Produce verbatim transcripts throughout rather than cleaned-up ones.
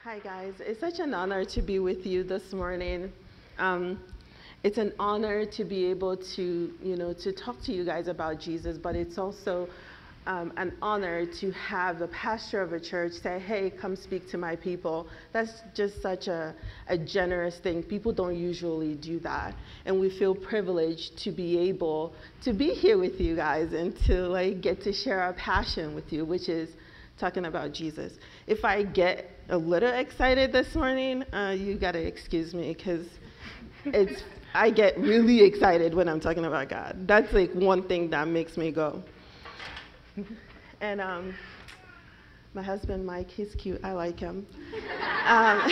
Hi, guys. It's such an honor to be with you this morning. Um, it's an honor to be able to, you know, to talk to you guys about Jesus, but it's also um, an honor to have the pastor of a church say, hey, come speak to my people. That's just such a, a generous thing. People don't usually do that. And we feel privileged to be able to be here with you guys and to like get to share our passion with you, which is talking about Jesus. If I get a little excited this morning, uh, you gotta excuse me, because it's I get really excited when I'm talking about God. That's like one thing that makes me go. And um, my husband Mike, he's cute. I like him. um,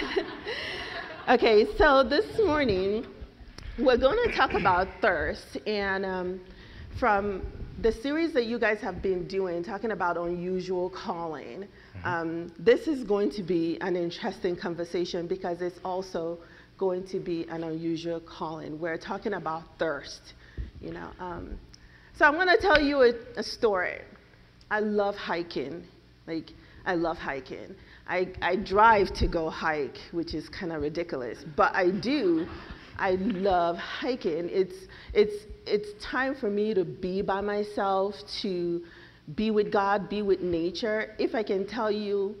okay, so this morning we're going to talk about thirst, and um, from the series that you guys have been doing, talking about unusual calling, um, this is going to be an interesting conversation because it's also going to be an unusual calling. We're talking about thirst, you know. Um, so I'm going to tell you a, a story. I love hiking. Like, I love hiking. I, I drive to go hike, which is kind of ridiculous, but I do. I love hiking. It's, it's, it's time for me to be by myself, to be with God, be with nature. If I can tell you,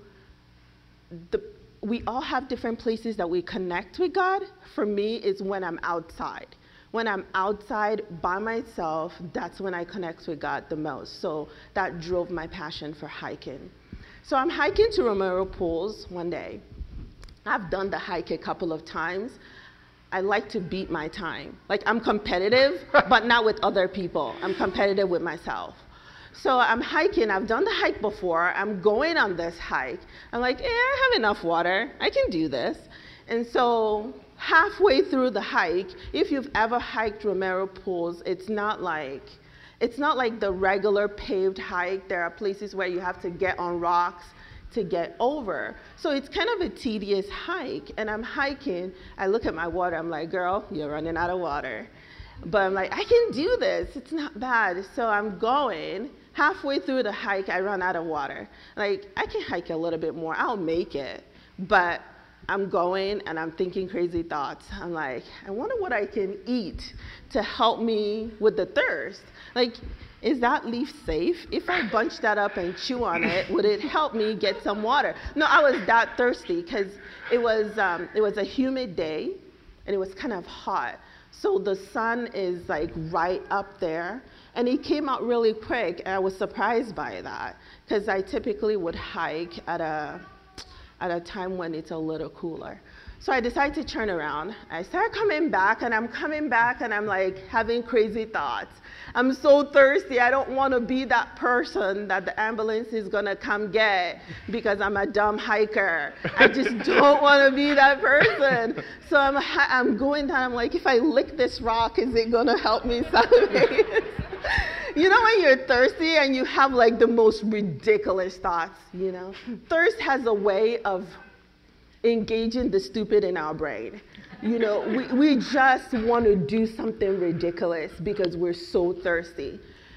the, we all have different places that we connect with God. For me, it's when I'm outside. When I'm outside by myself, that's when I connect with God the most. So that drove my passion for hiking. So I'm hiking to Romero Pools one day. I've done the hike a couple of times. I like to beat my time. Like, I'm competitive, but not with other people. I'm competitive with myself. So I'm hiking. I've done the hike before. I'm going on this hike. I'm like, eh, I have enough water. I can do this. And so halfway through the hike, if you've ever hiked Romero Pools, it's not like, it's not like the regular paved hike. There are places where you have to get on rocks to get over. So it's kind of a tedious hike, and I'm hiking, I look at my water, I'm like, girl, you're running out of water. But I'm like, I can do this, it's not bad. So I'm going, halfway through the hike, I run out of water. Like, I can hike a little bit more, I'll make it. But I'm going and I'm thinking crazy thoughts. I'm like, I wonder what I can eat to help me with the thirst. Like, is that leaf safe? If I bunch that up and chew on it, would it help me get some water? No, I was that thirsty because it was um, it was a humid day and it was kind of hot. So the sun is like right up there, and it came out really quick, and I was surprised by that because I typically would hike at a at a time when it's a little cooler. So I decided to turn around. I started coming back, and I'm coming back, and I'm like having crazy thoughts. I'm so thirsty. I don't want to be that person that the ambulance is going to come get because I'm a dumb hiker. I just don't want to be that person. So I'm, I'm going down. I'm like, if I lick this rock, is it going to help me salivate? You know when you're thirsty and you have like the most ridiculous thoughts, you know? Thirst has a way of engaging the stupid in our brain. You know, we, we just want to do something ridiculous because we're so thirsty.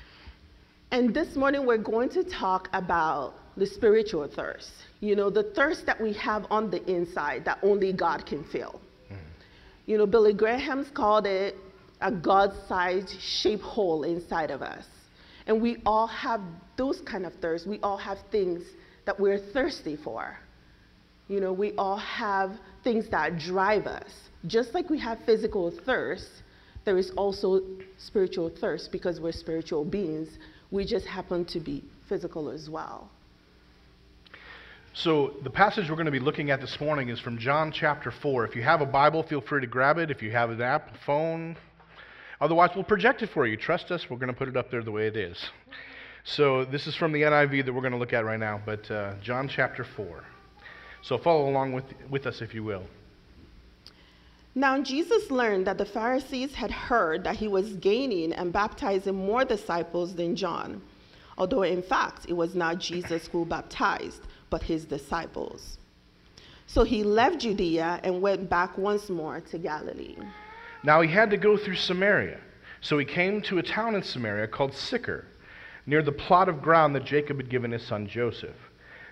And this morning we're going to talk about the spiritual thirst. You know, the thirst that we have on the inside that only God can fill. Mm. You know, Billy Graham's called it a God-sized shaped hole inside of us. And we all have those kind of thirsts. We all have things that we're thirsty for. You know, we all have things that drive us. Just like we have physical thirst, there is also spiritual thirst because we're spiritual beings. We just happen to be physical as well. So the passage we're going to be looking at this morning is from John chapter four. If you have a Bible, feel free to grab it. If you have an app, phone, otherwise we'll project it for you. Trust us, we're going to put it up there the way it is. So this is from the N I V that we're going to look at right now, but uh, John chapter four. So follow along with, with us, if you will. Now Jesus learned that the Pharisees had heard that he was gaining and baptizing more disciples than John, although in fact it was not Jesus who baptized, but his disciples. So he left Judea and went back once more to Galilee. Now he had to go through Samaria. So he came to a town in Samaria called Sychar, near the plot of ground that Jacob had given his son Joseph.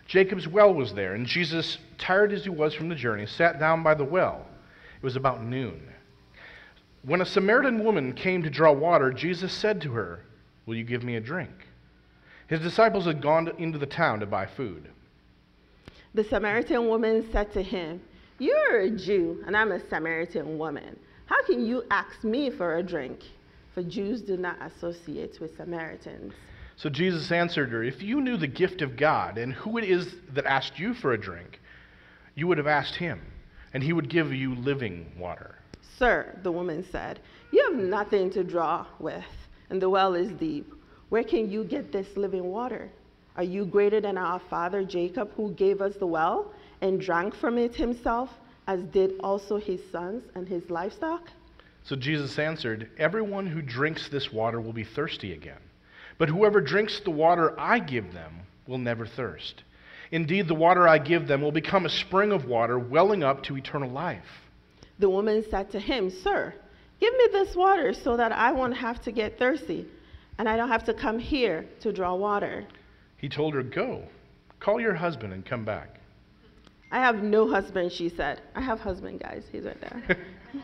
Jacob's well was there, and Jesus, tired as he was from the journey, sat down by the well. It was about noon. When a Samaritan woman came to draw water, Jesus said to her, "Will you give me a drink?" His disciples had gone into the town to buy food. The Samaritan woman said to him, "You're a Jew, and I'm a Samaritan woman. How can you ask me for a drink?" For Jews do not associate with Samaritans. So Jesus answered her, "If you knew the gift of God and who it is that asked you for a drink, you would have asked him, and he would give you living water." "Sir," the woman said, "you have nothing to draw with, and the well is deep. Where can you get this living water? Are you greater than our father Jacob, who gave us the well and drank from it himself, as did also his sons and his livestock?" So Jesus answered, "Everyone who drinks this water will be thirsty again. But whoever drinks the water I give them will never thirst. Indeed, the water I give them will become a spring of water welling up to eternal life." The woman said to him, "Sir, give me this water so that I won't have to get thirsty, and I don't have to come here to draw water." He told her, "Go, call your husband and come back." "I have no husband," she said. I have husband, guys. He's right there.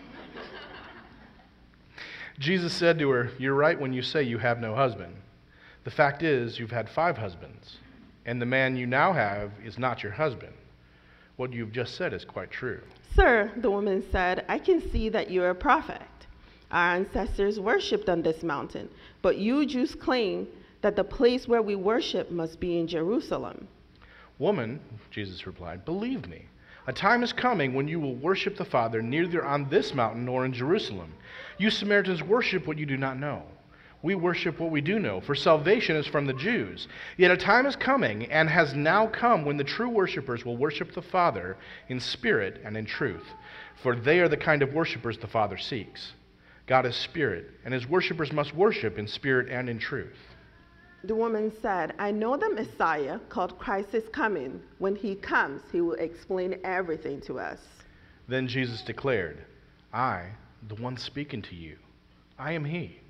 Jesus said to her, "You're right when you say you have no husband. The fact is, you've had five husbands, and the man you now have is not your husband. What you've just said is quite true." "Sir," the woman said, "I can see that you're a prophet. Our ancestors worshipped on this mountain, but you Jews claim that the place where we worship must be in Jerusalem." "Woman," Jesus replied, "believe me, a time is coming when you will worship the Father neither on this mountain nor in Jerusalem. You Samaritans worship what you do not know. We worship what we do know, for salvation is from the Jews. Yet a time is coming, and has now come, when the true worshipers will worship the Father in spirit and in truth, for they are the kind of worshipers the Father seeks. God is spirit, and his worshipers must worship in spirit and in truth." The woman said, "I know the Messiah, called Christ, is coming. When he comes, he will explain everything to us." Then Jesus declared, "I, the one speaking to you, I am he."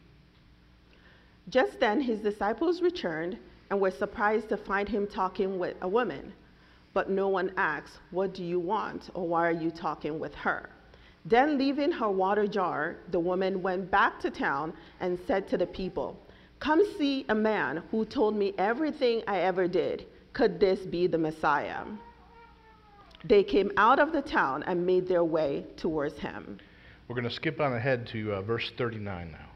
Just then his disciples returned and were surprised to find him talking with a woman. But no one asked, "What do you want?" or "Why are you talking with her?" Then, leaving her water jar, the woman went back to town and said to the people, "Come see a man who told me everything I ever did. Could this be the Messiah?" They came out of the town and made their way towards him. We're going to skip on ahead to uh, verse thirty-nine now.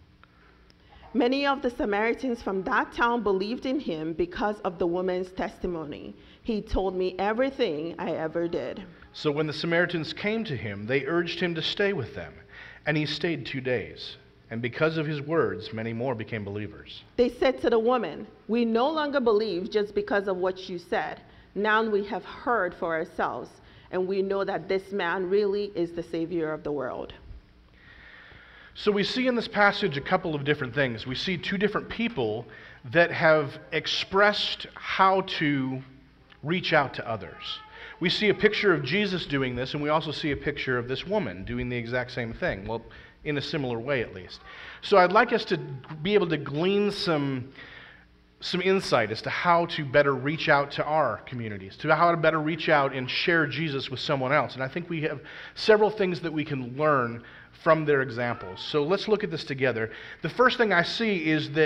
Many of the Samaritans from that town believed in him because of the woman's testimony. "He told me everything I ever did." So when the Samaritans came to him, they urged him to stay with them, and he stayed two days. And because of his words, many more became believers. They said to the woman, "We no longer believe just because of what you said. Now we have heard for ourselves, and we know that this man really is the Savior of the world." So we see in this passage a couple of different things. We see two different people that have expressed how to reach out to others. We see a picture of Jesus doing this, and we also see a picture of this woman doing the exact same thing. Well, in a similar way at least. So I'd like us to be able to glean some, some insight as to how to better reach out to our communities, to how to better reach out and share Jesus with someone else. And I think we have several things that we can learn from their examples. So let's look at this together. The first thing I see is that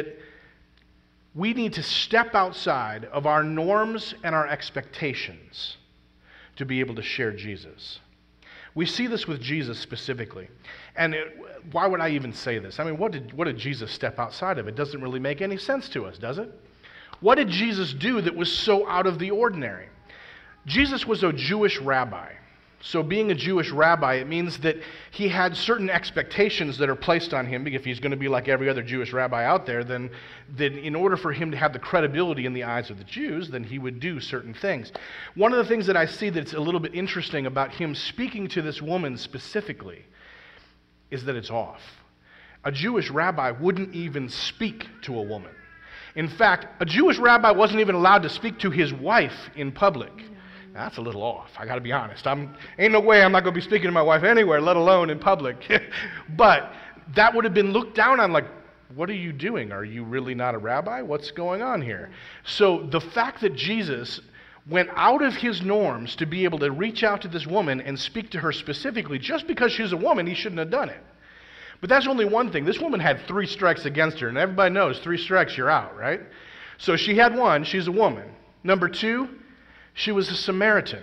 we need to step outside of our norms and our expectations to be able to share Jesus. We see this with Jesus specifically. And it, why would I even say this? I mean, what did, what did Jesus step outside of? It doesn't really make any sense to us, does it? What did Jesus do that was so out of the ordinary? Jesus was a Jewish rabbi. So being a Jewish rabbi, it means that he had certain expectations that are placed on him. If he's going to be like every other Jewish rabbi out there, then, then in order for him to have the credibility in the eyes of the Jews, then he would do certain things. One of the things that I see that's a little bit interesting about him speaking to this woman specifically is that it's off. A Jewish rabbi wouldn't even speak to a woman. In fact, a Jewish rabbi wasn't even allowed to speak to his wife in public. That's a little off, I got to be honest. I'm, ain't no way I'm not going to be speaking to my wife anywhere, let alone in public. But that would have been looked down on like, what are you doing? Are you really not a rabbi? What's going on here? So the fact that Jesus went out of his norms to be able to reach out to this woman and speak to her specifically. Just because she's a woman, he shouldn't have done it. But that's only one thing. This woman had three strikes against her, and everybody knows three strikes, you're out, right? So she had one, she's a woman. Number two, she was a Samaritan.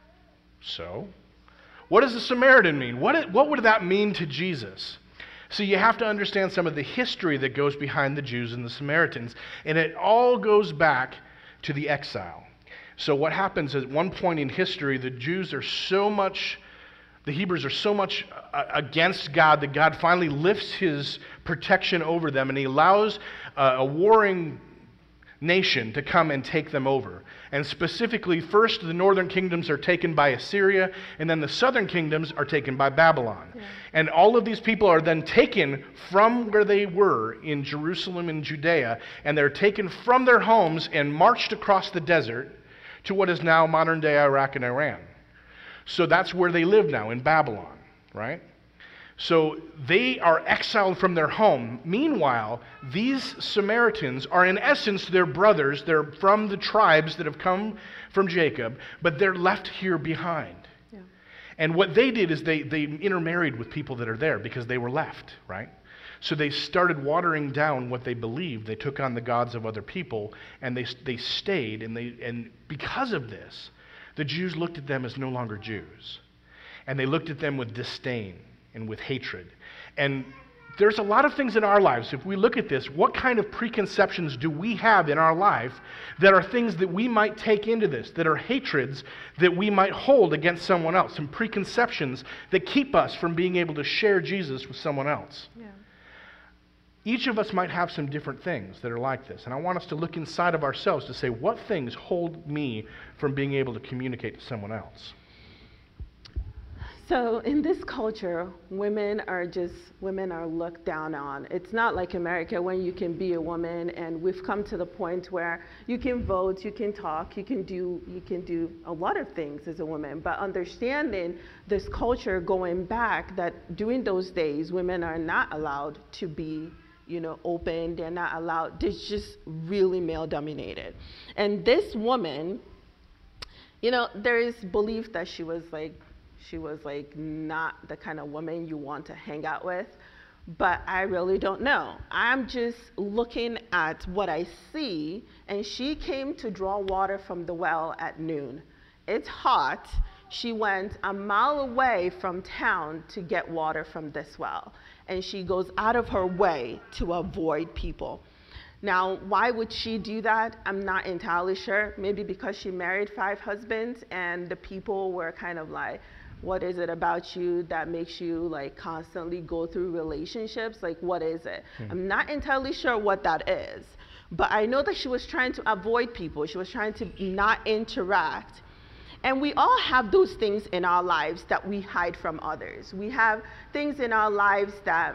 So, what does a Samaritan mean? What, what would that mean to Jesus? So you have to understand some of the history that goes behind the Jews and the Samaritans, and it all goes back to the exile. So what happens at one point in history, the Jews are so much, the Hebrews are so much uh, against God that God finally lifts his protection over them, and he allows uh, a warring nation to come and take them over. And specifically, first the northern kingdoms are taken by Assyria, and then the southern kingdoms are taken by Babylon. Yeah. And all of these people are then taken from where they were in Jerusalem and Judea, and they're taken from their homes and marched across the desert to what is now modern-day Iraq and Iran. So that's where they live now, in Babylon, right? So they are exiled from their home. Meanwhile, these Samaritans are in essence their brothers. They're from the tribes that have come from Jacob, but they're left here behind. Yeah. And what they did is they, they intermarried with people that are there because they were left, right? So they started watering down what they believed. They took on the gods of other people, and they they stayed. And they and because of this, the Jews looked at them as no longer Jews, and they looked at them with disdain and with hatred. And there's a lot of things in our lives. If we look at this, what kind of preconceptions do we have in our life that are things that we might take into this, that are hatreds that we might hold against someone else, some preconceptions that keep us from being able to share Jesus with someone else? Yeah. Each of us might have some different things that are like this, and I want us to look inside of ourselves to say, what things hold me from being able to communicate to someone else? So in this culture, women are just, women are looked down on. It's not like America when you can be a woman, and we've come to the point where you can vote, you can talk, you can do, you can do a lot of things as a woman. But understanding this culture going back, that during those days, women are not allowed to be, you know, open, they're not allowed, it's just really male dominated. And this woman, you know, there is belief that she was like, she was like not the kind of woman you want to hang out with, but I really don't know. I'm just looking at what I see, and she came to draw water from the well at noon. It's hot. She went a mile away from town to get water from this well, and she goes out of her way to avoid people. Now, why would she do that? I'm not entirely sure. Maybe because she married five husbands, and the people were kind of like, what is it about you that makes you like constantly go through relationships? Like, what is it? Hmm. I'm not entirely sure what that is, but I know that she was trying to avoid people. She was trying to not interact. And we all have those things in our lives that we hide from others. We have things in our lives that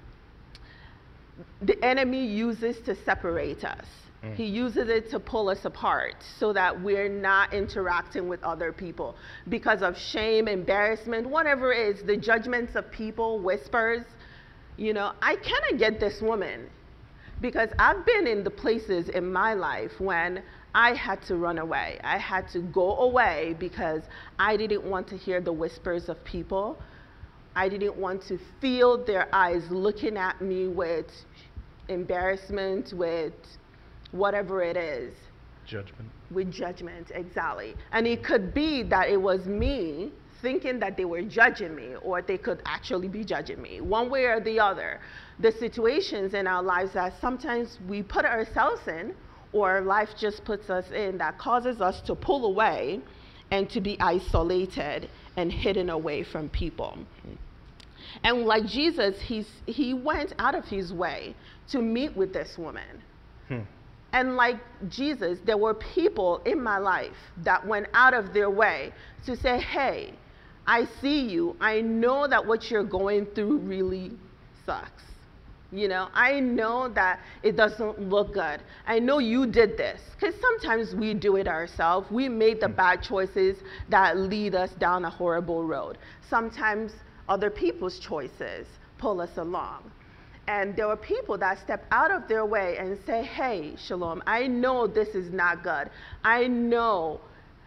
the enemy uses to separate us. Mm. He uses it to pull us apart so that we're not interacting with other people because of shame, embarrassment, whatever it is, the judgments of people, whispers. You know, I kind of get this woman because I've been in the places in my life when I had to run away. I had to go away because I didn't want to hear the whispers of people. I didn't want to feel their eyes looking at me with embarrassment, with whatever it is. Judgment. With judgment, exactly. And it could be that it was me thinking that they were judging me, or they could actually be judging me, one way or the other. The situations in our lives that sometimes we put ourselves in, or life just puts us in, that causes us to pull away and to be isolated and hidden away from people. And like Jesus, he's, he went out of his way to meet with this woman. Hmm. And like Jesus, there were people in my life that went out of their way to say, hey, I see you. I know that what you're going through really sucks. You know, I know that it doesn't look good. I know you did this. Because sometimes we do it ourselves. We made the bad choices that lead us down a horrible road. Sometimes other people's choices pull us along. And there were people that step out of their way and say, hey, Shalom, I know this is not good. I know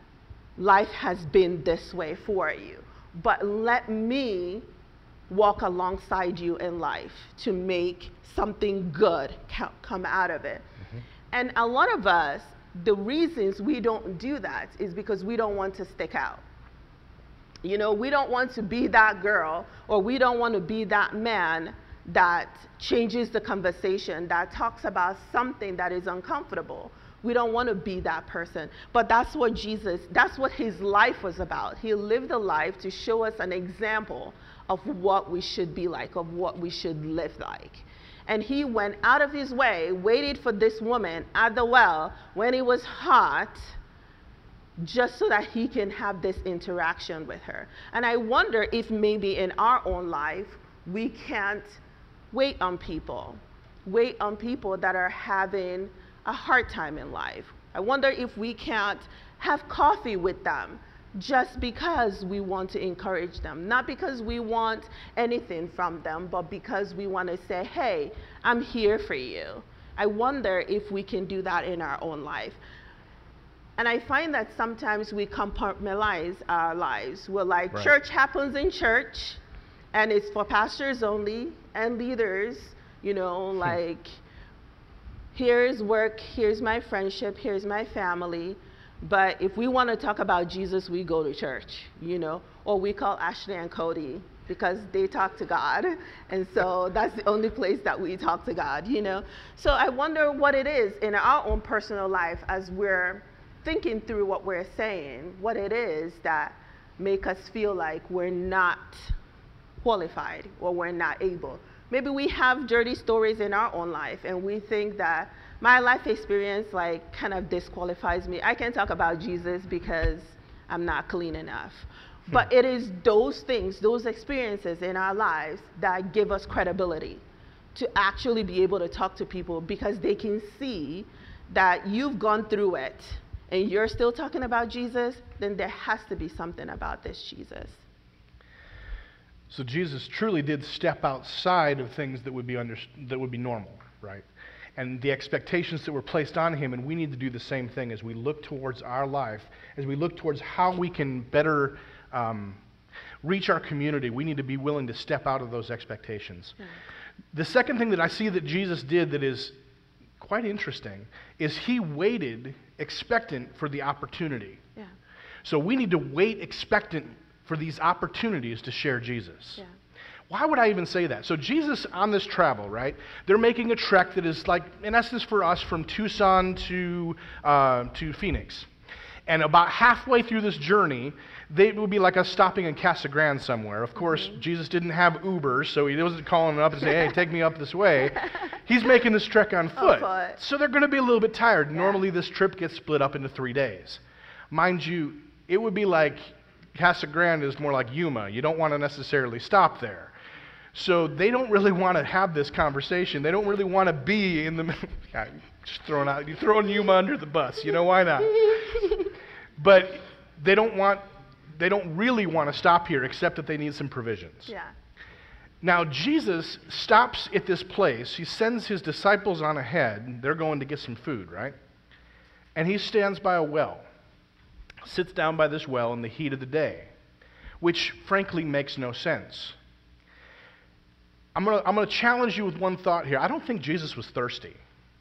life has been this way for you, but let me walk alongside you in life to make something good co- come out of it. Mm-hmm. And a lot of us, the reasons we don't do that is because we don't want to stick out. You know, we don't want to be that girl, or we don't want to be that man that changes the conversation, that talks about something that is uncomfortable. We don't want to be that person. But that's what Jesus, that's what his life was about. He lived a life to show us an example of what we should be like, of what we should live like. And he went out of his way, waited for this woman at the well when it was hot, just so that he can have this interaction with her. And I wonder if maybe in our own life, we can't wait on people, wait on people that are having a hard time in life. I wonder if we can't have coffee with them just because we want to encourage them, not because we want anything from them, but because we want to say, hey, I'm here for you. I wonder if we can do that in our own life. And I find that sometimes we compartmentalize our lives. We're like, right. Church happens in church, and it's for pastors only and leaders, you know, like, here's work, here's my friendship, here's my family. But if we want to talk about Jesus, we go to church, you know, or we call Ashley and Cody because they talk to God. And so that's the only place that we talk to God, you know. So I wonder what it is in our own personal life as we're thinking through what we're saying, what it is that make us feel like we're not qualified or we're not able. Maybe we have dirty stories in our own life and we think that my life experience like kind of disqualifies me. I can't talk about Jesus because I'm not clean enough. Hmm. But it is those things, those experiences in our lives that give us credibility to actually be able to talk to people because they can see that you've gone through it and you're still talking about Jesus, then there has to be something about this Jesus. So Jesus truly did step outside of things that would be under, that would be normal, right? And the expectations that were placed on him, and we need to do the same thing as we look towards our life, as we look towards how we can better um, reach our community. We need to be willing to step out of those expectations. Mm. The second thing that I see that Jesus did that is quite interesting is he waited expectant for the opportunity. Yeah. So we need to wait expectant for these opportunities to share Jesus. Yeah. Why would I even say that? So Jesus on this travel, right? They're making a trek that is like, in essence for us, from Tucson to uh, to Phoenix. And about halfway through this journey, they, it would be like us stopping in Casa Grande somewhere. Of course, mm-hmm. Jesus didn't have Ubers, so he wasn't calling them up and saying, hey, take me up this way. He's making this trek on foot. On foot. So they're going to be a little bit tired. Yeah. Normally this trip gets split up into three days. Mind you, it would be like Casa Grande is more like Yuma. You don't want to necessarily stop there. So they don't really want to have this conversation. They don't really want to be in the yeah, just throwing out, you're throwing Yuma under the bus. You know, why not? But they don't want, they don't really want to stop here except that they need some provisions. Yeah. Now Jesus stops at this place. He sends his disciples on ahead. They're going to get some food, right? And he stands by a well, sits down by this well in the heat of the day, which frankly makes no sense. I'm going to I'm going to challenge you with one thought here. I don't think Jesus was thirsty.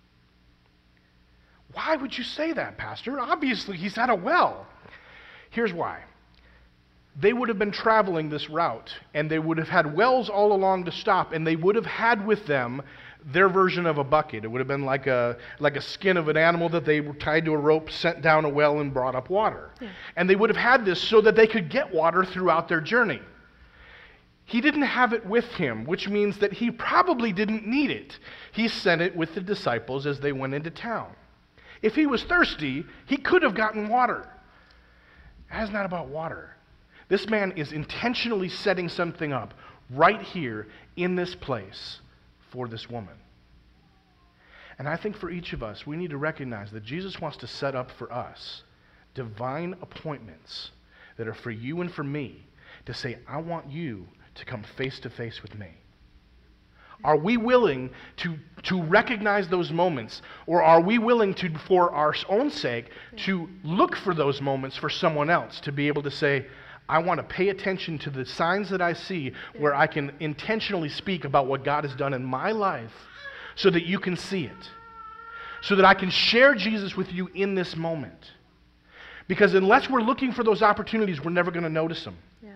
Why would you say that, Pastor? Obviously, he's at a well. Here's why. They would have been traveling this route, and they would have had wells all along to stop, and they would have had with them their version of a bucket. It would have been like a like a skin of an animal that they were tied to a rope, sent down a well, and brought up water. Yeah. And they would have had this so that they could get water throughout their journey. He didn't have it with him, which means that he probably didn't need it. He sent it with the disciples as they went into town. If he was thirsty, he could have gotten water. That's not about water. This man is intentionally setting something up right here in this place for this woman. And I think for each of us, we need to recognize that Jesus wants to set up for us divine appointments that are for you and for me to say, I want you to come face to face with me. Are we willing to, to recognize those moments? Or are we willing to, for our own sake, yeah. to look for those moments for someone else, to be able to say, I want to pay attention to the signs that I see yeah. where I can intentionally speak about what God has done in my life so that you can see it. So that I can share Jesus with you in this moment. Because unless we're looking for those opportunities, we're never going to notice them. Yeah.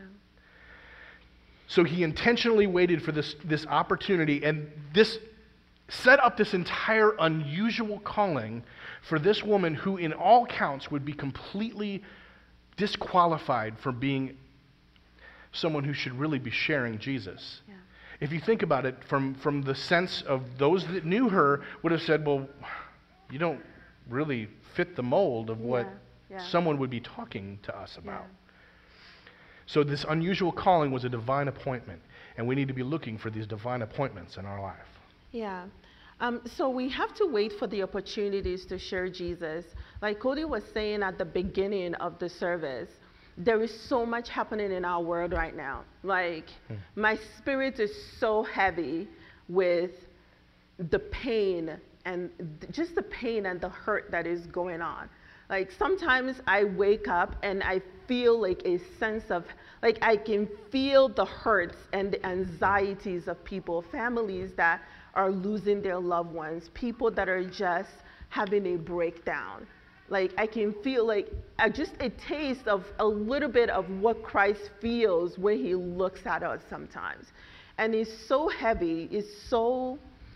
So he intentionally waited for this, this opportunity, and this set up this entire unusual calling for this woman who in all counts would be completely disqualified from being someone who should really be sharing Jesus. Yeah. If you think about it, from, from the sense of those that knew her would have said, well, you don't really fit the mold of what yeah. Yeah. someone would be talking to us about. Yeah. So this unusual calling was a divine appointment, and we need to be looking for these divine appointments in our life. Yeah. Um, so we have to wait for the opportunities to share Jesus. Like Cody was saying at the beginning of the service, there is so much happening in our world right now. Like, hmm. my spirit is so heavy with the pain and th- just the pain and the hurt that is going on. Like, sometimes I wake up and I feel like a sense of, like, I can feel the hurts and the anxieties of people, families that are losing their loved ones, people that are just having a breakdown. Like, I can feel like uh, just a taste of a little bit of what Christ feels when he looks at us sometimes. And it's so heavy, it's so,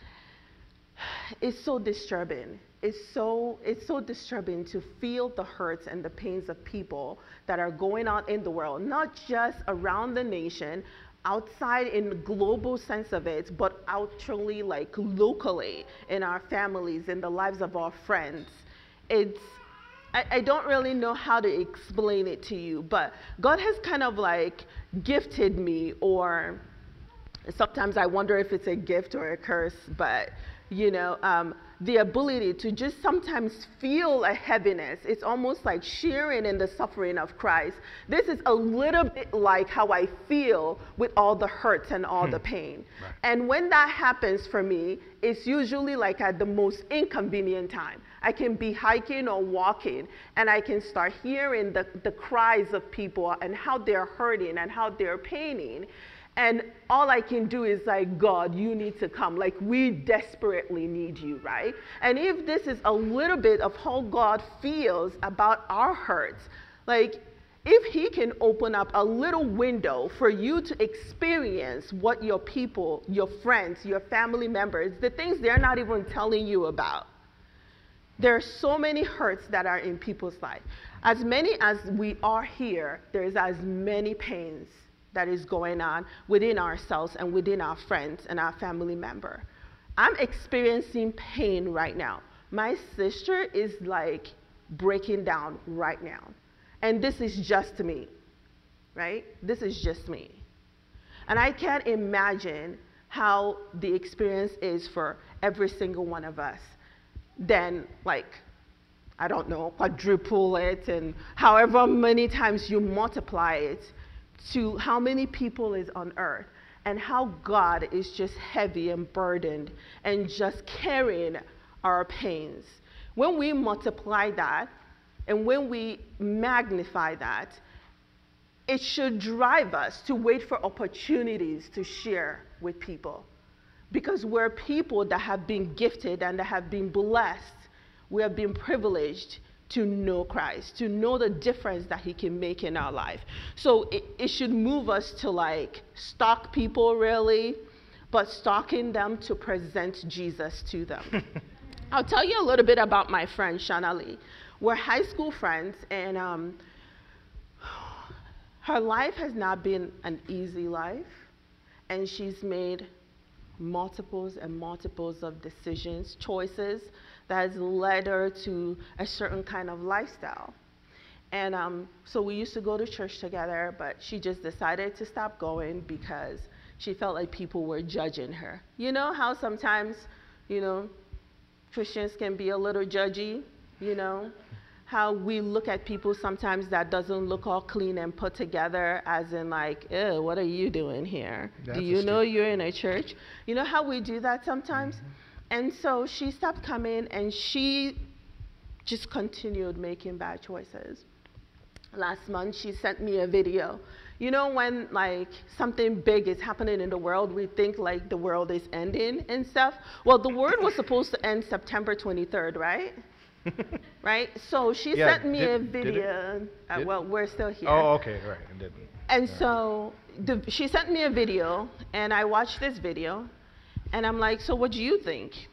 it's so disturbing. It's so, it's so disturbing to feel the hurts and the pains of people that are going on in the world, not just around the nation, outside in the global sense of it, but actually like locally in our families, in the lives of our friends. It's, I, I don't really know how to explain it to you, but God has kind of like gifted me, or sometimes I wonder if it's a gift or a curse, but you know, um, the ability to just sometimes feel a heaviness. It's almost like sharing in the suffering of Christ. This is a little bit like how I feel with all the hurts and all hmm. the pain. Right. And when that happens for me, it's usually like at the most inconvenient time. I can be hiking or walking, and I can start hearing the, the cries of people and how they're hurting and how they're paining. And all I can do is like, God, you need to come. Like, we desperately need you, right? And if this is a little bit of how God feels about our hurts, like, if he can open up a little window for you to experience what your people, your friends, your family members, the things they're not even telling you about. There are so many hurts that are in people's life. As many as we are here, there's as many pains that is going on within ourselves and within our friends and our family member. I'm experiencing pain right now. My sister is like breaking down right now. And this is just me, right? This is just me. And I can't imagine how the experience is for every single one of us. Then, like, I don't know, quadruple it, and however many times you multiply it, to how many people is on earth, and how God is just heavy and burdened and just carrying our pains. When we multiply that and when we magnify that, it should drive us to wait for opportunities to share with people. Because we're people that have been gifted and that have been blessed. We have been privileged to know Christ, to know the difference that he can make in our life. So it, it should move us to like stalk people really, but stalking them to present Jesus to them. I'll tell you a little bit about my friend Shana Lee. We're high school friends, and um, her life has not been an easy life, and she's made multiples and multiples of decisions, choices that has led her to a certain kind of lifestyle. And um, so we used to go to church together, but she just decided to stop going because she felt like people were judging her. You know how sometimes, you know, Christians can be a little judgy, you know? how we look at people sometimes that doesn't look all clean and put together, as in like, ew, what are you doing here? That's Do a you know stu- you're in a church? You know how we do that sometimes? Mm-hmm. And so she stopped coming, and she just continued making bad choices. Last month, she sent me a video. You know, when like something big is happening in the world, we think like the world is ending and stuff. Well, the world was supposed to end September twenty-third, right? Right? So she Yeah, sent me did- a did it? video. Uh, Did- well, we're still here. Oh, okay, right. It didn't. And All so the, she sent me a video, and I watched this video, and I'm like, so what do you think?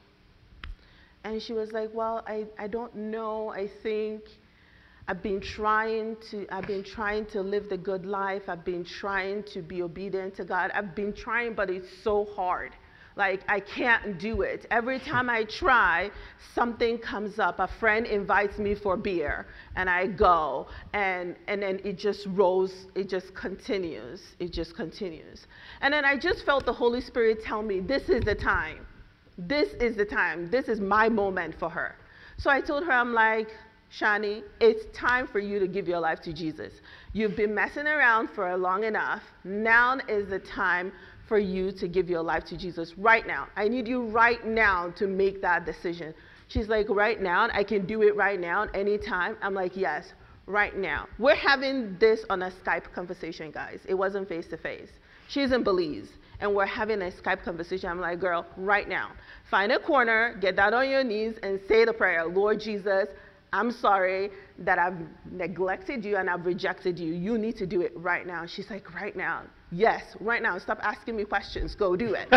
And she was like, well, I, I don't know. I think I've been trying to I've been trying to live the good life. I've been trying to be obedient to God. I've been trying, but it's so hard. Like, I can't do it. Every time I try, something comes up. A friend invites me for beer, and I go, and, and then it just rolls, it just continues. It just continues. And then I just felt the Holy Spirit tell me, this is the time. This is the time. This is my moment for her. So I told her, I'm like, Shani, it's time for you to give your life to Jesus. You've been messing around for long enough. Now is the time for you to give your life to Jesus right now. I need you right now to make that decision. She's like, right now? I can do it right now, anytime? I'm like, yes, right now. We're having this on a Skype conversation, guys. It wasn't face-to-face. She's in Belize, and we're having a Skype conversation. I'm like, girl, right now. Find a corner, get down on your knees, and say the prayer, Lord Jesus, I'm sorry that I've neglected you and I've rejected you. You need to do it right now. She's like, right now. Yes, right now. Stop asking me questions. Go do it.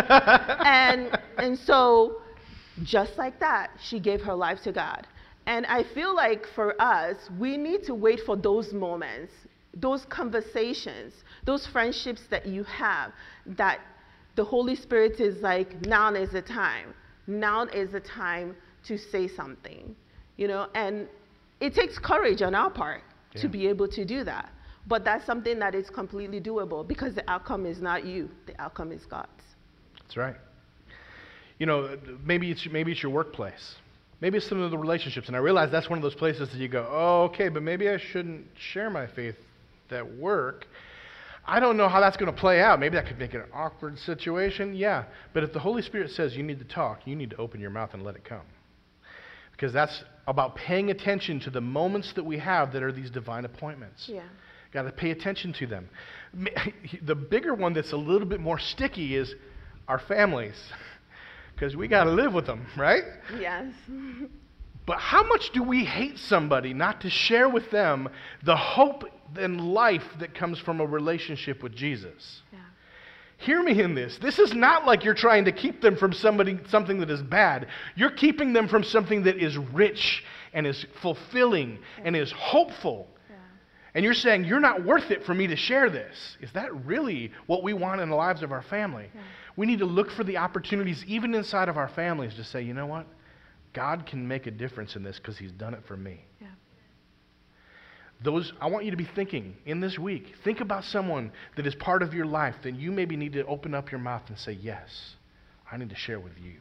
and, and so just like that, she gave her life to God. And I feel like for us, we need to wait for those moments, those conversations, those friendships that you have, that the Holy Spirit is like, now is the time. Now is the time to say something. You know, and it takes courage on our part Yeah. to be able to do that. But that's something that is completely doable because the outcome is not you. The outcome is God's. That's right. You know, maybe it's maybe it's your workplace. Maybe it's some of the relationships. And I realize that's one of those places that you go, oh, okay, but maybe I shouldn't share my faith at work. I don't know how that's going to play out. Maybe that could make it an awkward situation. Yeah. But if the Holy Spirit says you need to talk, you need to open your mouth and let it come. Because that's about paying attention to the moments that we have that are these divine appointments. Yeah. Got to pay attention to them. The bigger one that's a little bit more sticky is our families. Because we got to live with them, right? Yes. But how much do we hate somebody not to share with them the hope and life that comes from a relationship with Jesus? Yeah. Hear me in this. This is not like you're trying to keep them from somebody, something that is bad. You're keeping them from something that is rich and is fulfilling Yeah. and is hopeful. Yeah. And you're saying, you're not worth it for me to share this. Is that really what we want in the lives of our family? Yeah. We need to look for the opportunities, even inside of our families, to say, you know what? God can make a difference in this because he's done it for me. Yeah. Those, I want you to be thinking in this week. Think about someone that is part of your life that you maybe need to open up your mouth and say, yes, I need to share with you.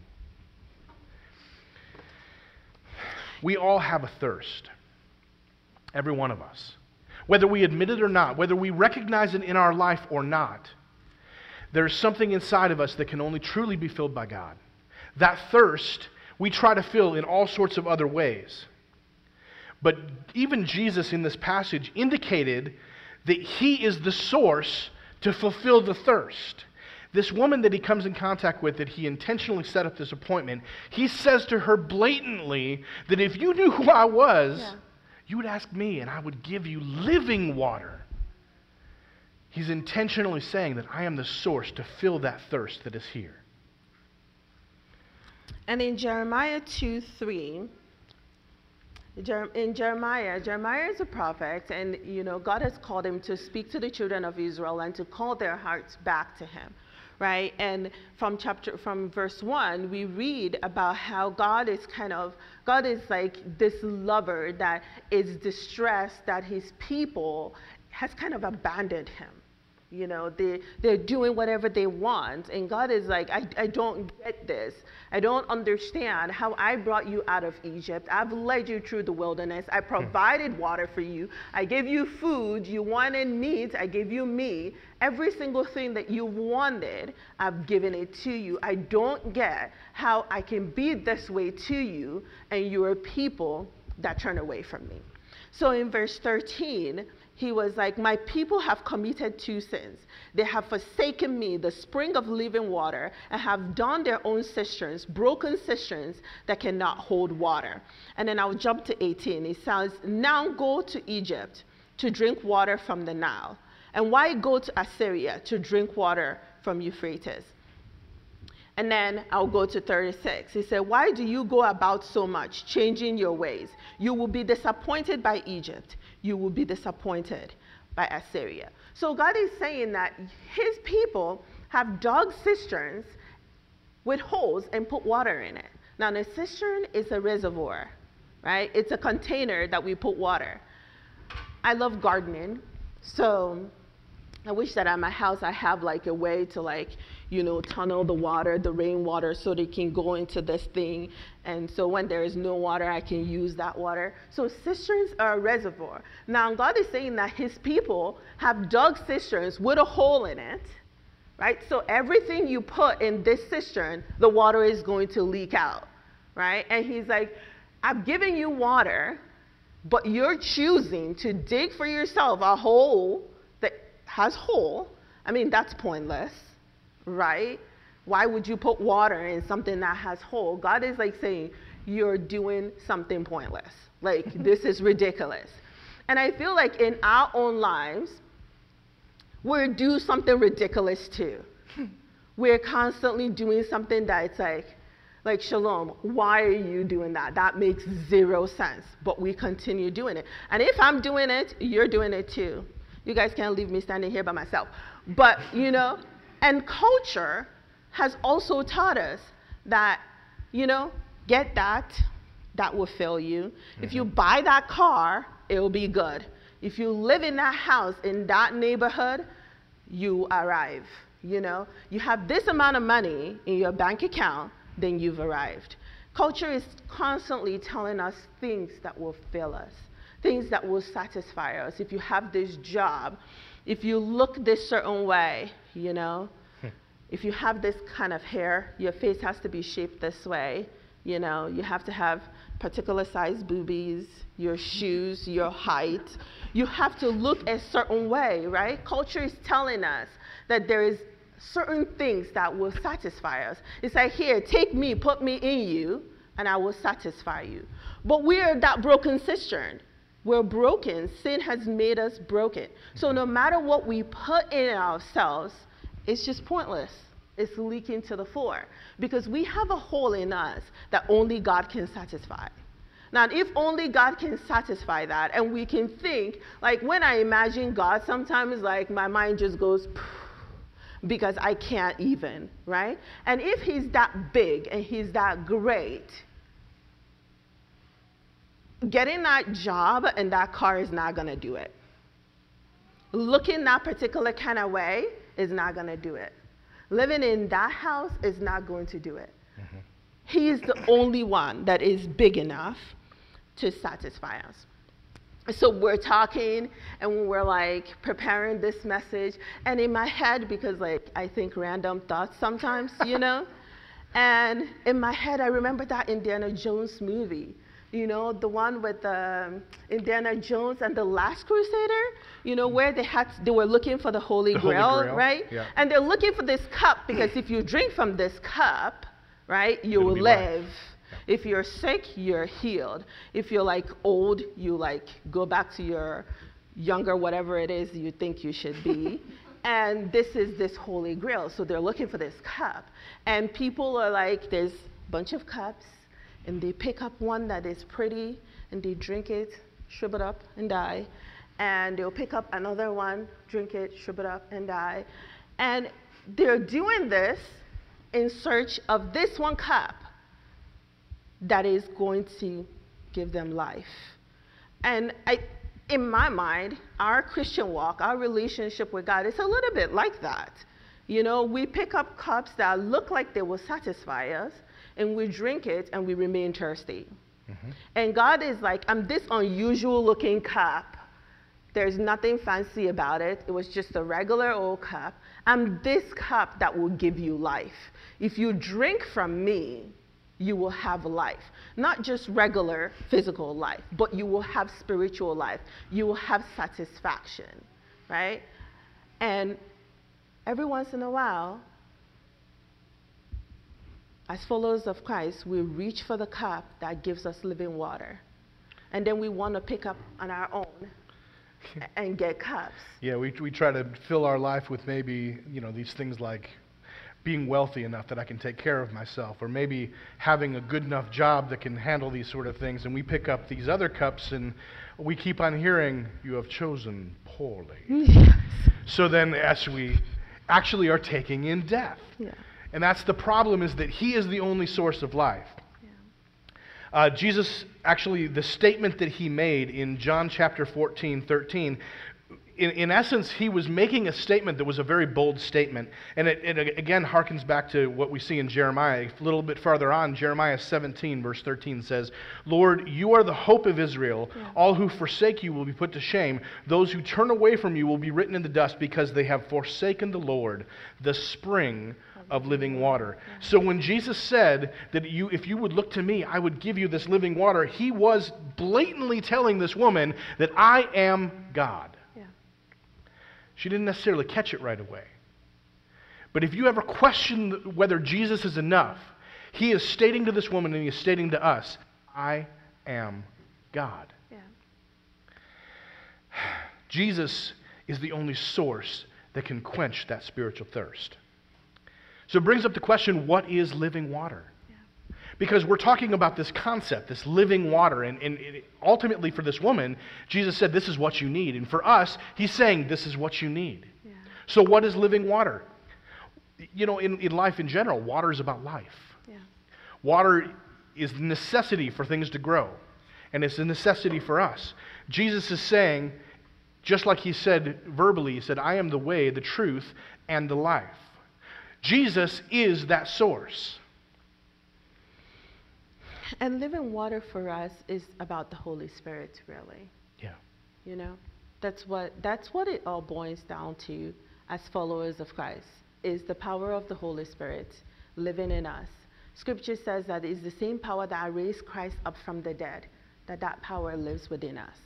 We all have a thirst. Every one of us. Whether we admit it or not, whether we recognize it in our life or not, there's something inside of us that can only truly be filled by God. That thirst we try to fill in all sorts of other ways. But even Jesus in this passage indicated that he is the source to fulfill the thirst. This woman that he comes in contact with, that he intentionally set up this appointment, he says to her blatantly that if you knew who I was, Yeah. you would ask me and I would give you living water. He's intentionally saying that I am the source to fill that thirst that is here. And in Jeremiah two three, Jer- in Jeremiah, Jeremiah is a prophet, and you know God has called him to speak to the children of Israel and to call their hearts back to him, right? And from chapter from verse one, we read about how God is kind of God is like this lover that is distressed that his people has kind of abandoned him, You know, they, they're doing whatever they want. And God is like, I, I don't get this. I don't understand how I brought you out of Egypt. I've led you through the wilderness. I provided water for you. I gave you food. You wanted meat. I gave you meat. Every single thing that you wanted, I've given it to you. I don't get how I can be this way to you, and you're a people that turn away from me. So in verse thirteen, he was like, my people have committed two sins. They have forsaken me, the spring of living water, and have done their own cisterns, broken cisterns that cannot hold water. And then I'll jump to eighteen. It says, now go to Egypt to drink water from the Nile. And why go to Assyria to drink water from Euphrates? And then I'll go to thirty-six. He said, why do you go about so much, changing your ways? You will be disappointed by Egypt. You will be disappointed by Assyria. So God is saying that his people have dug cisterns with holes and put water in it. Now, the cistern is a reservoir, right? It's a container that we put water. I love gardening, so I wish that at my house I have like a way to like, you know, tunnel the water, the rainwater, so they can go into this thing. And so when there is no water, I can use that water. So cisterns are a reservoir. Now God is saying that his people have dug cisterns with a hole in it, right? So everything you put in this cistern, the water is going to leak out, right? And he's like, I've given you water, but you're choosing to dig for yourself a hole that has hole. I mean, that's pointless, right? Why would you put water in something that has hole? God is like saying, you're doing something pointless. Like, this is ridiculous. And I feel like in our own lives, we do something ridiculous too. We're constantly doing something that it's like, like, Shalom, why are you doing that? That makes zero sense. But we continue doing it. And if I'm doing it, you're doing it too. You guys can't leave me standing here by myself. But, you know, and culture has also taught us that, you know, get that, that will fill you. Mm-hmm. If you buy that car, it will be good. If you live in that house, in that neighborhood, you arrive, you know. You have this amount of money in your bank account, then you've arrived. Culture is constantly telling us things that will fill us, things that will satisfy us. If you have this job, if you look this certain way, you know, if you have this kind of hair, your face has to be shaped this way, you know, you have to have particular size boobies, your shoes, your height. You have to look a certain way, right? Culture is telling us that there is certain things that will satisfy us. It's like, here, take me, put me in you, and I will satisfy you. But we are that broken cistern. We're broken. Sin has made us broken. So no matter what we put in ourselves, it's just pointless. It's leaking to the floor because we have a hole in us that only God can satisfy. Now, if only God can satisfy that, and we can think, like when I imagine God, sometimes like my mind just goes, because I can't even, right? And if he's that big and he's that great, getting that job and that car is not going to do it. Looking that particular kind of way is not going to do it. Living in that house is not going to do it. Mm-hmm. He is the only one that is big enough to satisfy us. So we're talking and we're like preparing this message, and in my head, because like I think random thoughts sometimes, you know, and in my head I remember that Indiana Jones movie, you know, the one with um, Indiana Jones and the Last Crusader, you know, where they had they were looking for the Holy, the Grail, Holy Grail, right? Yeah. And they're looking for this cup because if you drink from this cup, right, you will live. Life. If you're sick, you're healed. If you're like old, you like go back to your younger, whatever it is you think you should be. And this is this Holy Grail. So they're looking for this cup. And people are like, there's a bunch of cups. And they pick up one that is pretty. And they drink it, shrivel it up, and die. And they'll pick up another one, drink it, shrivel it up, and die. And they're doing this in search of this one cup that is going to give them life. And I, in my mind, our Christian walk, our relationship with God is a little bit like that. You know, we pick up cups that look like they will satisfy us, and we drink it, and we remain thirsty. Mm-hmm. And God is like, I'm this unusual looking cup. There's nothing fancy about it. It was just a regular old cup. I'm this cup that will give you life. If you drink from me, you will have life. Not just regular physical life, but you will have spiritual life. You will have satisfaction, right? And every once in a while, as followers of Christ, we reach for the cup that gives us living water. And then we want to pick up on our own and get cups. Yeah, we we try to fill our life with maybe, you know, these things like being wealthy enough that I can take care of myself, or maybe having a good enough job that can handle these sort of things. And we pick up these other cups and we keep on hearing, you have chosen poorly. Yes. So then as we actually are taking in death. Yeah. And that's the problem, is that he is the only source of life. Yeah. Uh, Jesus, actually, the statement that he made in John chapter fourteen, thirteen, in, in essence, he was making a statement that was a very bold statement. And it, it again harkens back to what we see in Jeremiah. A little bit farther on, Jeremiah seventeen, verse thirteen says, Lord, you are the hope of Israel. Yeah. All who forsake you will be put to shame. Those who turn away from you will be written in the dust, because they have forsaken the Lord, the spring of living water. Yeah. So when Jesus said that you, if you would look to me, I would give you this living water, he was blatantly telling this woman that I am God. She didn't necessarily catch it right away. But if you ever question whether Jesus is enough, he is stating to this woman, and he is stating to us, I am God. Yeah. Jesus is the only source that can quench that spiritual thirst. So it brings up the question, what is living water? Yeah. Because we're talking about this concept, this living water, and, and it, ultimately for this woman, Jesus said, this is what you need. And for us, he's saying, this is what you need. Yeah. So what is living water? You know, in, in life in general, water is about life. Yeah. Water is the necessity for things to grow, and it's a necessity for us. Jesus is saying, just like he said verbally, he said, I am the way, the truth, and the life. Jesus is that source. And living water for us is about the Holy Spirit, really. Yeah. You know, that's what that's what it all boils down to as followers of Christ, is the power of the Holy Spirit living in us. Scripture says that it's the same power that raised Christ up from the dead, that that power lives within us.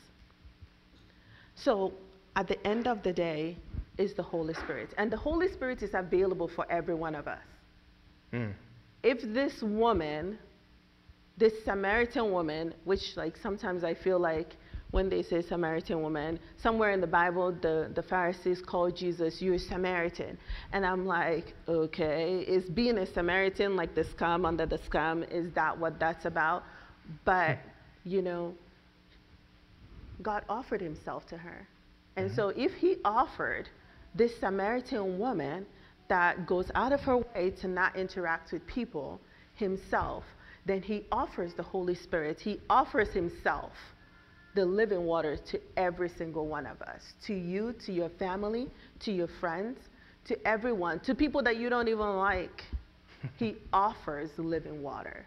So at the end of the day is the Holy Spirit. And the Holy Spirit is available for every one of us. Mm. If this woman, this Samaritan woman, which like sometimes I feel like when they say Samaritan woman, somewhere in the Bible, the, the Pharisees called Jesus, you're a Samaritan. And I'm like, okay, is being a Samaritan like the scum under the scum? Is that what that's about? But, you know, God offered himself to her. And mm-hmm. so if he offered this Samaritan woman that goes out of her way to not interact with people himself, then he offers the Holy Spirit. He offers himself, the living water, to every single one of us, to you, to your family, to your friends, to everyone, to people that you don't even like. He offers living water.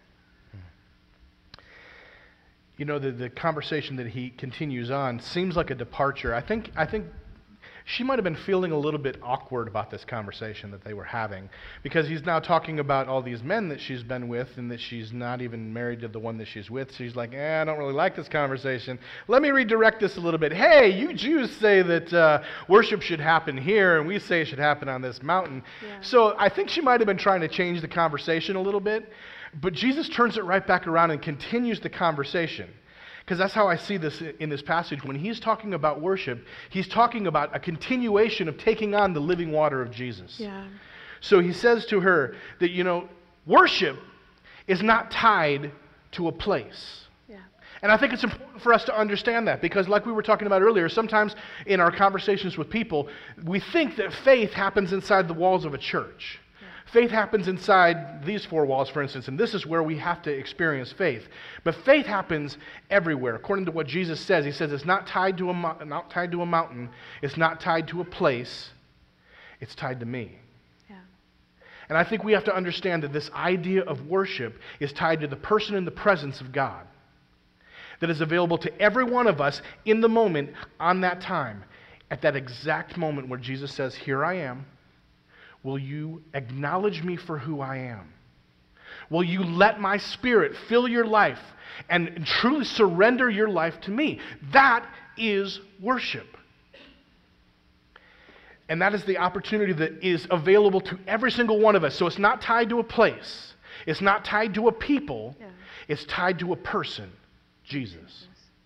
You know, the, the conversation that he continues on seems like a departure. I think I think she might have been feeling a little bit awkward about this conversation that they were having, because he's now talking about all these men that she's been with and that she's not even married to the one that she's with. She's like, eh, I don't really like this conversation. Let me redirect this a little bit. Hey, you Jews say that uh, worship should happen here, and we say it should happen on this mountain. Yeah. So I think she might have been trying to change the conversation a little bit, but Jesus turns it right back around and continues the conversation. Because that's how I see this in this passage. When he's talking about worship, he's talking about a continuation of taking on the living water of Jesus. Yeah. So he says to her that, you know, worship is not tied to a place. Yeah. And I think it's important for us to understand that, because like we were talking about earlier, sometimes in our conversations with people, we think that faith happens inside the walls of a church. Yeah. Faith happens inside these four walls, for instance, and this is where we have to experience faith. But faith happens everywhere. According to what Jesus says, he says it's not tied to a, mo- not tied to a mountain, it's not tied to a place, it's tied to me. Yeah. And I think we have to understand that this idea of worship is tied to the person and the presence of God that is available to every one of us in the moment, on that time, at that exact moment where Jesus says, "Here I am. Will you acknowledge me for who I am? Will you let my Spirit fill your life and truly surrender your life to me?" That is worship. And that is the opportunity that is available to every single one of us. So it's not tied to a place. It's not tied to a people. Yeah. It's tied to a person, Jesus.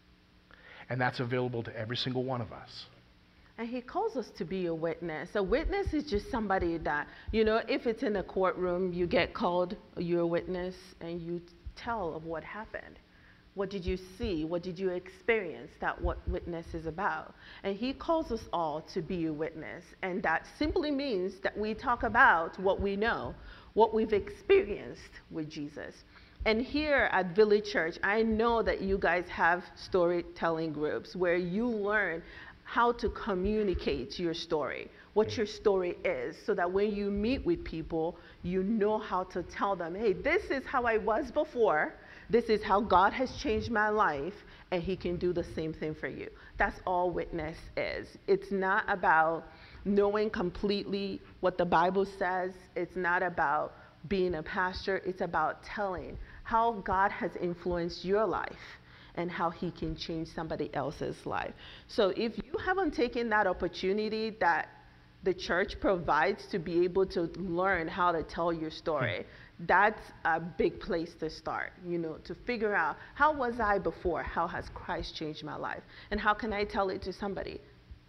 And that's available to every single one of us. And he calls us to be a witness. A witness is just somebody that, you know, if it's in a courtroom, you get called, you're a witness, and you tell of what happened. What did you see? What did you experience? That what witness is about. And he calls us all to be a witness. And that simply means that we talk about what we know, what we've experienced with Jesus. And here at Village Church, I know that you guys have storytelling groups where you learn how to communicate your story, what your story is, so that when you meet with people, you know how to tell them, hey, this is how I was before, this is how God has changed my life, and he can do the same thing for you. That's all witness is. It's not about knowing completely what the Bible says. It's not about being a pastor. It's about telling how God has influenced your life and how he can change somebody else's life. So if you haven't taken that opportunity that the church provides to be able to learn how to tell your story, that's a big place to start, you know, to figure out, how was I before? How has Christ changed my life? And how can I tell it to somebody?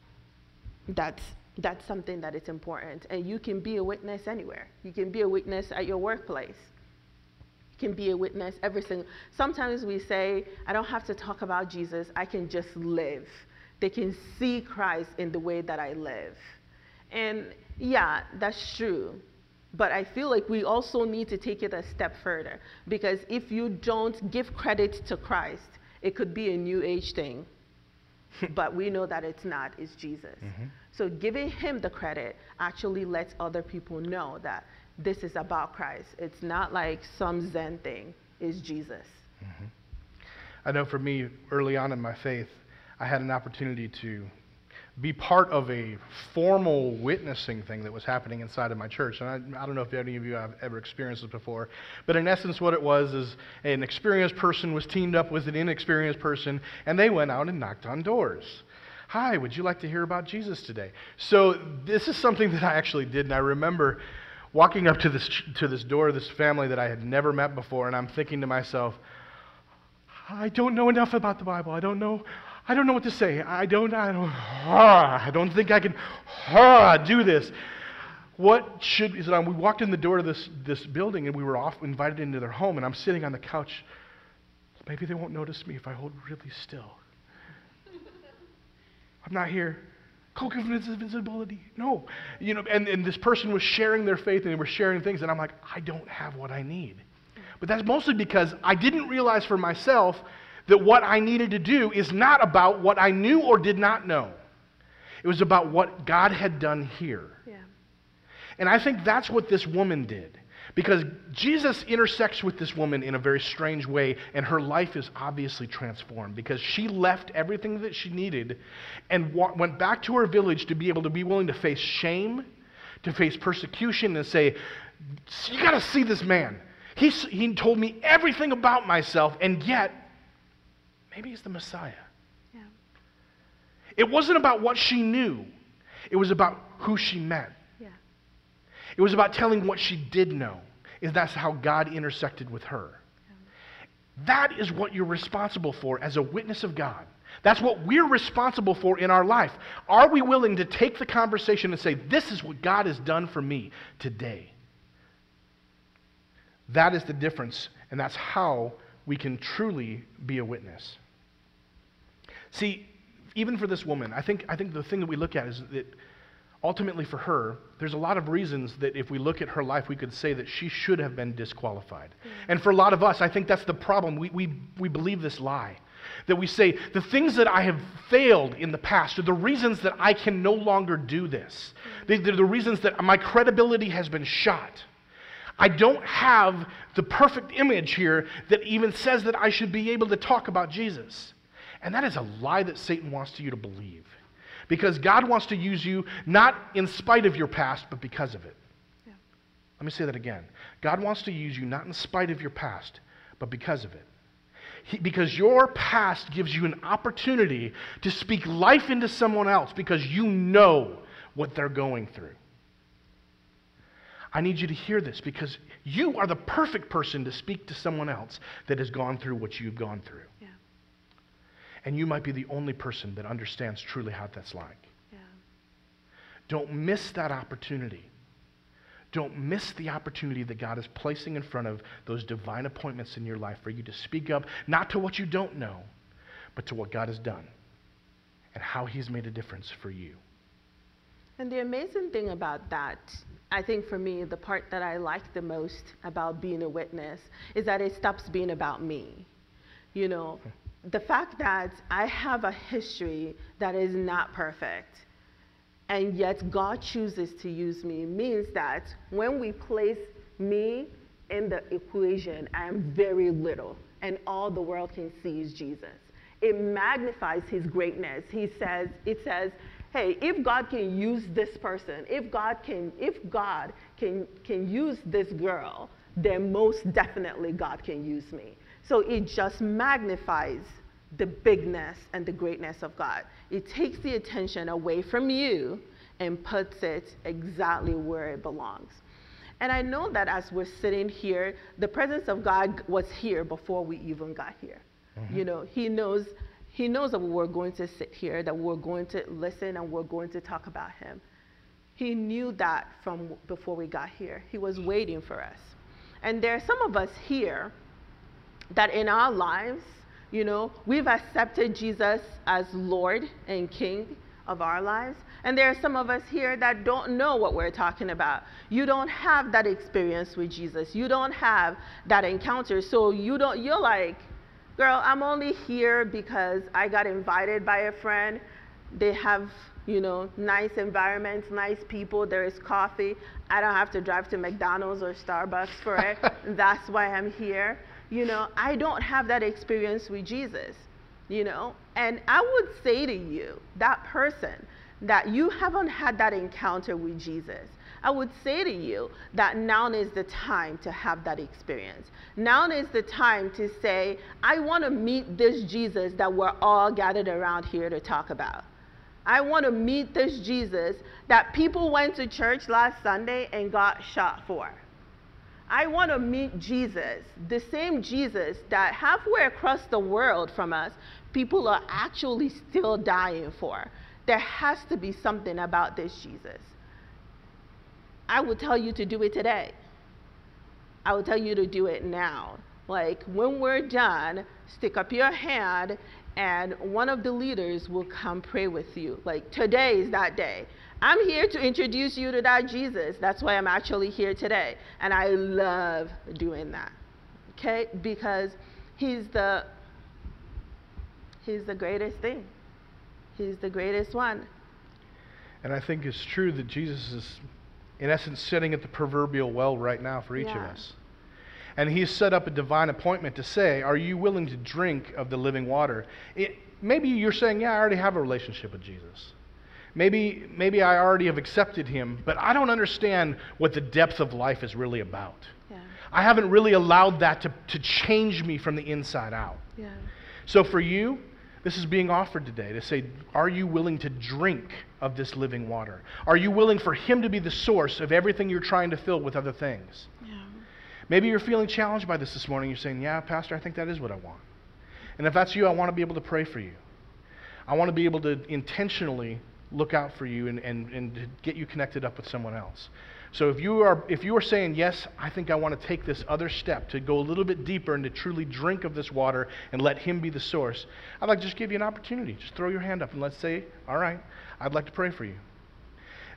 That's, that's something that is important. And you can be a witness anywhere. You can be a witness at your workplace. Can be a witness every single. Sometimes we say, I don't have to talk about Jesus, I can just live. They can see Christ in the way that I live. And yeah, that's true. But I feel like we also need to take it a step further, because if you don't give credit to Christ, it could be a new age thing. But we know that it's not, it's Jesus. Mm-hmm. So giving him the credit actually lets other people know that this is about Christ. It's not like some Zen thing. It's Jesus. Mm-hmm. I know for me, early on in my faith, I had an opportunity to be part of a formal witnessing thing that was happening inside of my church. And I, I don't know if any of you have ever experienced this before, but in essence what it was is an experienced person was teamed up with an inexperienced person, and they went out and knocked on doors. Hi, would you like to hear about Jesus today? So this is something that I actually did, and I remember walking up to this to this door of this family that I had never met before, and I'm thinking to myself, I don't know enough about the Bible. I don't know I don't know what to say. I don't I don't ah, I don't think I can ah, do this. What should is it? We walked in the door of this this building, and we were off invited into their home, and I'm sitting on the couch. Maybe they won't notice me if I hold really still. I'm not here. Co-governance of visibility. No. You know, and, and this person was sharing their faith, and they were sharing things, and I'm like, I don't have what I need. But that's mostly because I didn't realize for myself that what I needed to do is not about what I knew or did not know. It was about what God had done here. Yeah. And I think that's what this woman did. Because Jesus intersects with this woman in a very strange way, and her life is obviously transformed because she left everything that she needed and wa- went back to her village to be able to be willing to face shame, to face persecution, and say, you got to see this man. He, he told me everything about myself, and yet, maybe he's the Messiah. Yeah. It wasn't about what she knew. It was about who she met. Yeah. It was about telling what she did know. Is that's how God intersected with her. Yeah. That is what you're responsible for as a witness of God. That's what we're responsible for in our life. Are we willing to take the conversation and say, this is what God has done for me today? That is the difference, and that's how we can truly be a witness. See, even for this woman, I think, I think the thing that we look at is that ultimately for her, there's a lot of reasons that if we look at her life, we could say that she should have been disqualified. Mm. And for a lot of us, I think that's the problem. We, we, we believe this lie. That we say, the things that I have failed in the past are the reasons that I can no longer do this. Mm. They're the reasons that my credibility has been shot. I don't have the perfect image here that even says that I should be able to talk about Jesus. And that is a lie that Satan wants you to believe. Because God wants to use you not in spite of your past, but because of it. Yeah. Let me say that again. God wants to use you not in spite of your past, but because of it. He, because your past gives you an opportunity to speak life into someone else because you know what they're going through. I need you to hear this because you are the perfect person to speak to someone else that has gone through what you've gone through. Yeah. And you might be the only person that understands truly how that's like. Yeah. Don't miss that opportunity. Don't miss the opportunity that God is placing in front of those divine appointments in your life for you to speak up, not to what you don't know, but to what God has done and how He's made a difference for you. And the amazing thing about that, I think for me, the part that I like the most about being a witness is that it stops being about me. You know, the fact that I have a history that is not perfect, and yet God chooses to use me means that when we place me in the equation, I am very little, and all the world can see is Jesus. It magnifies His greatness. He says, it says, hey, if God can use this person, if God can, if God can, can use this girl, then most definitely God can use me. So it just magnifies the bigness and the greatness of God. It takes the attention away from you and puts it exactly where it belongs. And I know that as we're sitting here, the presence of God was here before we even got here. Mm-hmm. You know, He knows He knows that we're going to sit here, that we're going to listen, and we're going to talk about Him. He knew that from before we got here. He was waiting for us. And there are some of us here that in our lives, you know, we've accepted Jesus as Lord and King of our lives. And there are some of us here that don't know what we're talking about. You don't have that experience with Jesus. You don't have that encounter. So you don't, you're like, girl, I'm only here because I got invited by a friend. They have, you know, nice environments, nice people. There is coffee. I don't have to drive to McDonald's or Starbucks for it. That's why I'm here. You know, I don't have that experience with Jesus, you know. And I would say to you, that person, that you haven't had that encounter with Jesus, I would say to you that now is the time to have that experience. Now is the time to say, I want to meet this Jesus that we're all gathered around here to talk about. I want to meet this Jesus that people went to church last Sunday and got shot for. I want to meet Jesus, the same Jesus that halfway across the world from us, people are actually still dying for. There has to be something about this Jesus. I would tell you to do it today. I would tell you to do it now. Like, when we're done, stick up your hand and one of the leaders will come pray with you. Like, today is that day. I'm here to introduce you to that Jesus. That's why I'm actually here today. And I love doing that, okay? Because he's the, he's the greatest thing. He's the greatest one. And I think it's true that Jesus is, in essence, sitting at the proverbial well right now for each yeah. of us. And He's set up a divine appointment to say, are you willing to drink of the living water? It, maybe you're saying, yeah, I already have a relationship with Jesus. Maybe, maybe I already have accepted Him, but I don't understand what the depth of life is really about. Yeah. I haven't really allowed that to, to change me from the inside out. Yeah. So for you, this is being offered today to say, are you willing to drink of this living water? Are you willing for Him to be the source of everything you're trying to fill with other things? Yeah. Maybe you're feeling challenged by this this morning. You're saying, yeah, Pastor, I think that is what I want. And if that's you, I want to be able to pray for you. I want to be able to intentionally look out for you and, and, and get you connected up with someone else. So if you are if you are saying, yes, I think I want to take this other step to go a little bit deeper and to truly drink of this water and let Him be the source, I'd like to just give you an opportunity. Just throw your hand up and let's say, all right, I'd like to pray for you.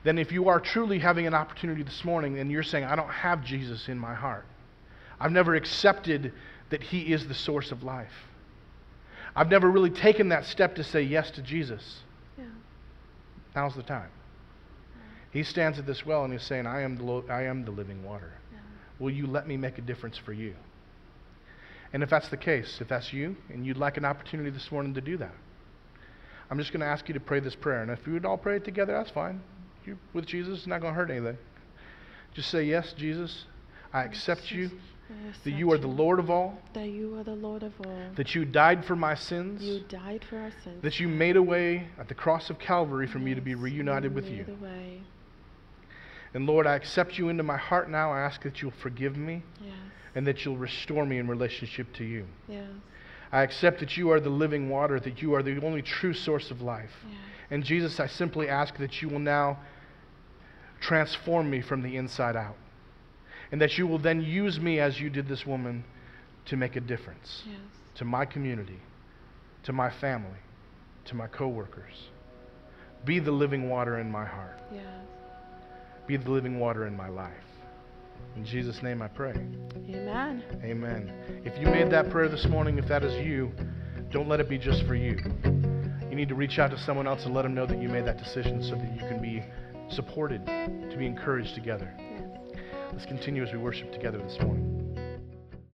then if you are truly having an opportunity this morning and you're saying, I don't have Jesus in my heart, I've never accepted that He is the source of life, I've never really taken that step to say yes to Jesus, Yeah. now's the time. He stands at this well and He's saying, I am the, lo- I am the living water. Yeah. Will you let me make a difference for you? And if that's the case, if that's you, and you'd like an opportunity this morning to do that, I'm just going to ask you to pray this prayer. And if we would all pray it together, that's fine. You with Jesus, it's not going to hurt anything. Just say, yes, Jesus, I accept you, I accept that you are the Lord of all, that you are the Lord of all. that you died for my sins, You died for our sins. that you made a way at the cross of Calvary for me to be Yes, reunited with you. made a way. And Lord, I accept you into my heart now. I ask that you'll forgive me Yes. and that you'll restore me in relationship to you. Yes. I accept that you are the living water, that you are the only true source of life. Yes. And Jesus, I simply ask that you will now transform me from the inside out. And that you will then use me as you did this woman to make a difference Yes. to my community, to my family, to my coworkers. Be the living water in my heart. Yes. Be the living water in my life. In Jesus' name I pray. Amen. Amen. If you made that prayer this morning, if that is you, don't let it be just for you. You need to reach out to someone else and let them know that you made that decision so that you can be supported, to be encouraged together. Yes. Let's continue as we worship together this morning.